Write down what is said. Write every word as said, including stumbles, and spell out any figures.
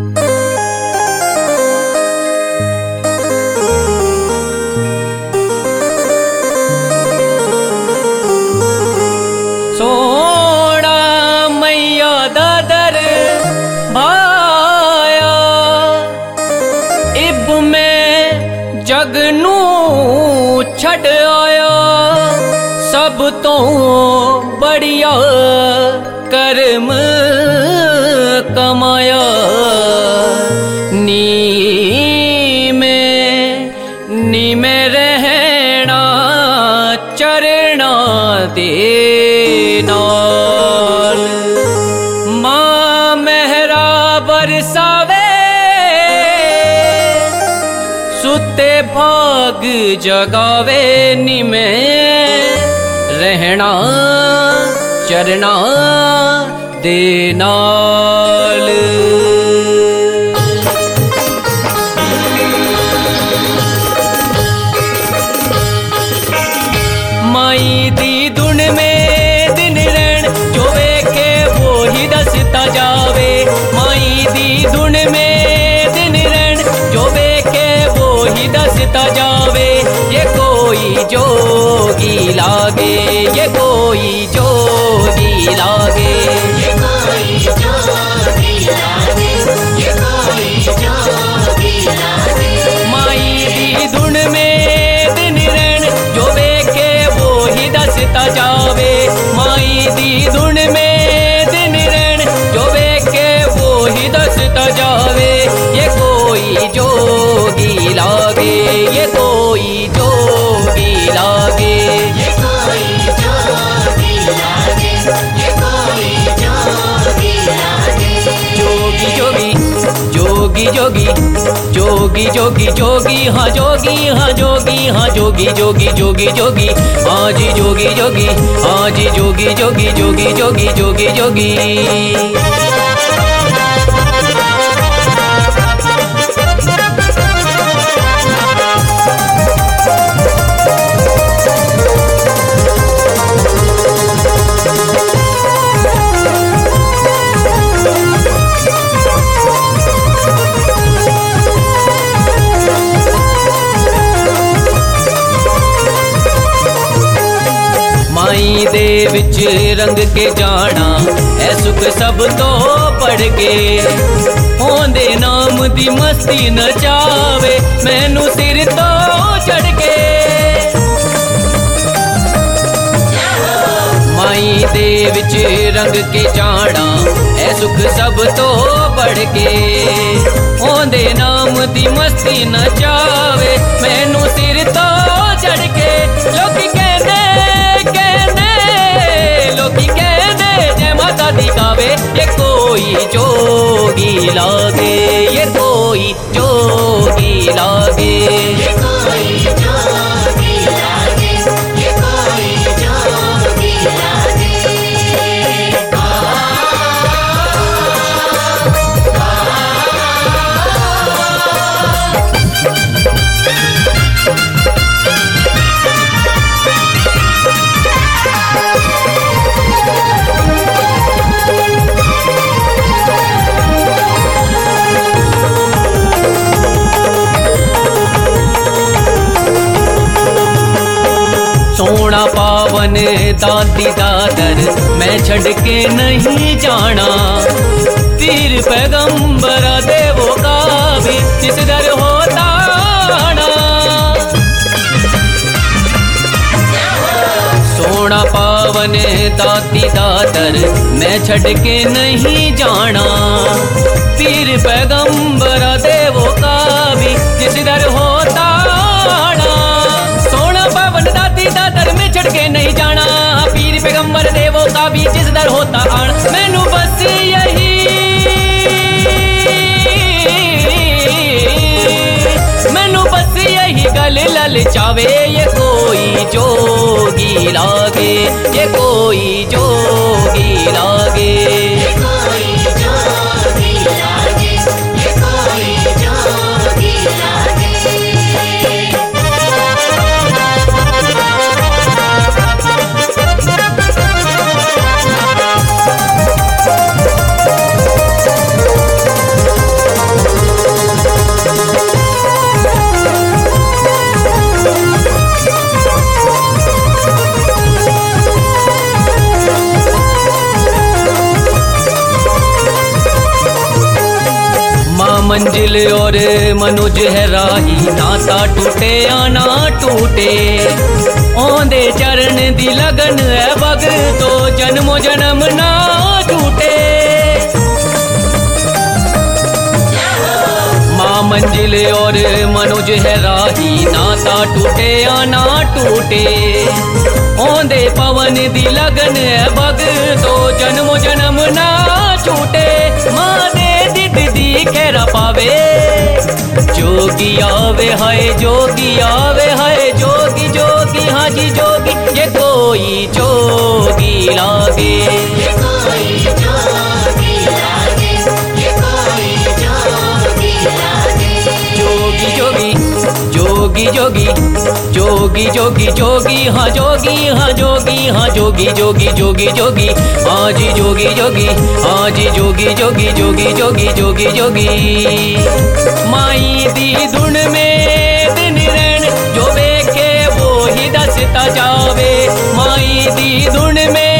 सोना मैया दादर भाया इब में जगनू छड़ आया सब तो बढ़िया कर्म कमाया नी में नी में रहना चरना दे नाल मां मेहरा बरसावे सुते भाग जगावे नी में रहना चरना दे नाल माई दी धुन में दिन रैन जो वेखे वो ही दसता जावे माई दी धुन में दिन रैन जो वेखे वो ही दसता जावे ये कोई जोगी लागे ये कोई जोगी लागे ये कोई जोगी लागे ये कोई जोगी लागे माई दी धुन में दिन रैन जो वेखे वो ही दसता जावे माई दी धुन में दिन रैन जो वेखे वो ही दसता जावे ये कोई जोगी लागे ये कोई जोगी लागे ये कोई जोगी लागे ये कोई जोगी लागे जोगी जोगी जोगी जोगी जोगी जोगी जोगी हाँ जोगी हाँ जोगी हाँ जोगी जोगी जोगी जोगी हाँ जी जोगी जोगी हाँ जी जोगी जोगी जोगी जोगी जोगी जोगी माई दे विच रंग के जाना है सुख सब तो पढ़ के होंदे नाम दी मस्ती नचावे मैनू सिर तो चढ़ के माई दे विच रंग के जाना है सुख सब तो पढ़ के होंदे नाम दी मस्ती नचावे मैनू सिर तो चढ़ के लोकी कहने लोकी कहने जय माता दी गावे ये कोई जोगी लागे ये कोई जोगी लागे ये कोई जोगी लागे ये कोई जोगी लागे सोना पावन दादी दादर मैं छड़ के नहीं जाना तीर पैगंबरा देवो का भी जिस दर होता आना सोना पावन दादी दादर मैं छड़ के नहीं जाना तीर पैगंबरा देवो का भी जिस दर होता आना सोना पावन दादी दादर में छड़ के नहीं जाना पीर पैगंबर देवों का भी जिस दर होता आन मैनू बस यही मैनू बस यही गल ललचावे ये कोई जोगी लागे ये कोई जोगी लागे ये कोई जोगी लागे ये कोई जोगी लागे माँ मंजिल और मनुज है राही, नाता टूटे या ना टूटे। ओंदे चरण दी लगन है बग, तो जन्मो जन्म ना टूटे। माँ मंजिल और मनुज है राही, नाता टूटे या ना टूटे। ओंदे पवन दी लगन है बग, तो जन्मो जन्म ना छूटे। माँ दे दिद दी खैरा पावे, जोगी आवे हाय जोगी आवे हाय जोगी जोगी हाँ जी जोगी। ये कोई जोगी लागे, ये कोई जोगी लागे, ये कोई जोगी लागे। जोगी जोगी जोगी जोगी जोगी जोगी जोगी हाँ जोगी हाँ जोगी हाँ जोगी जोगी जोगी जोगी हाँ जी जोगी जोगी हाँ जी जोगी जोगी जोगी जोगी जोगी जोगी। माई दी धुन में दिन रैन, जो वेखे वो ही दसता जावे। माई दी धुन में